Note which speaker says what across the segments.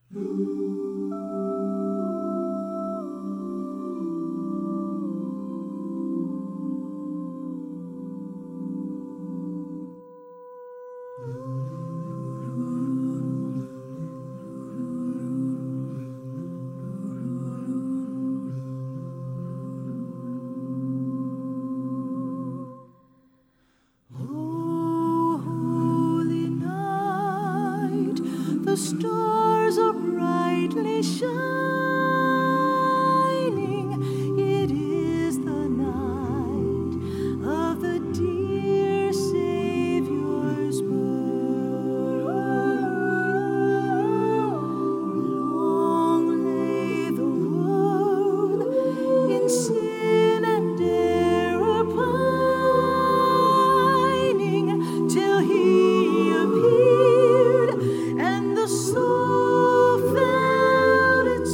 Speaker 1: The stars are brightly shining. It is the night of the dear Savior's birth. Long lay the world in sin and error pining, till He appeared, and the soul felt its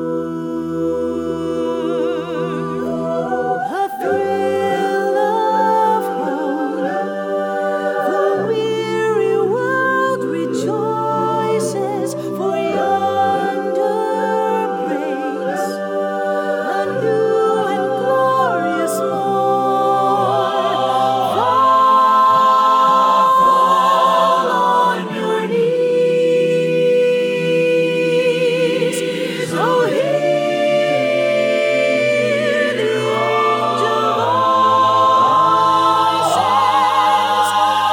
Speaker 1: worth. A thrill of hope, the weary world rejoices, for yonder breaks a new and glorious morn. Fall on your knees. Oh, hear the angel voices.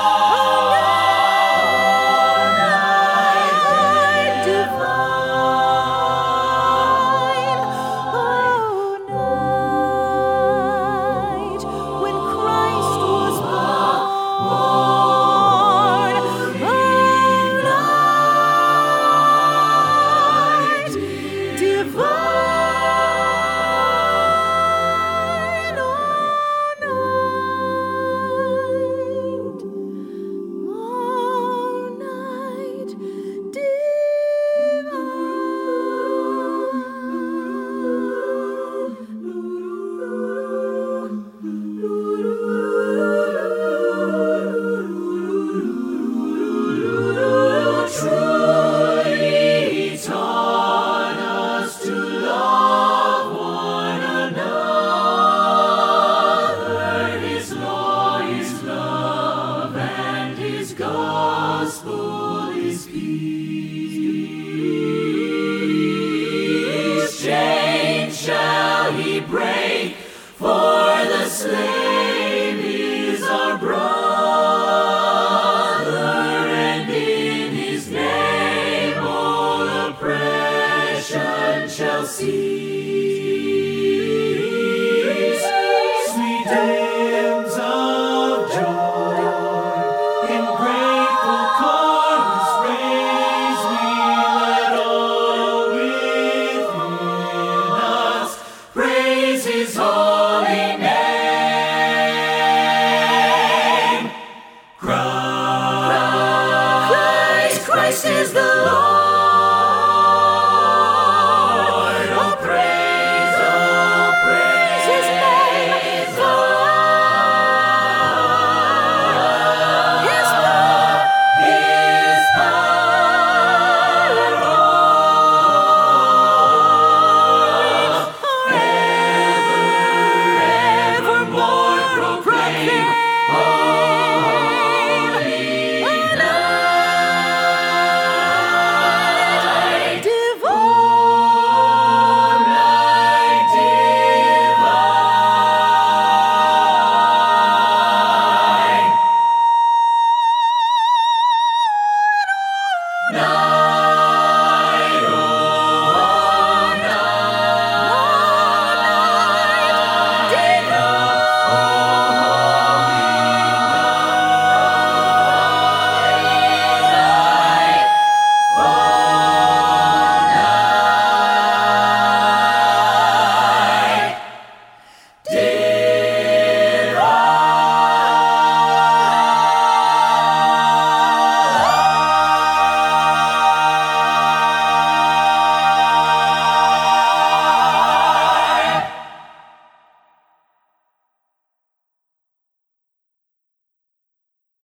Speaker 1: Night divine. Oh, night when Christ was born. Oh, night divine. Oh, night divine. Truly taught us to love one another. His law is love, and His gospel is peace. Chains shall He break, for the slave is our brother, and in His name all oppression shall cease. Sweet hymns of joy in grateful chorus raise we, let all within us praise His holy name. Christ, Christ is the Lord. Oh, praise His name. His power, evermore proclaim. Holy night divine, night divine.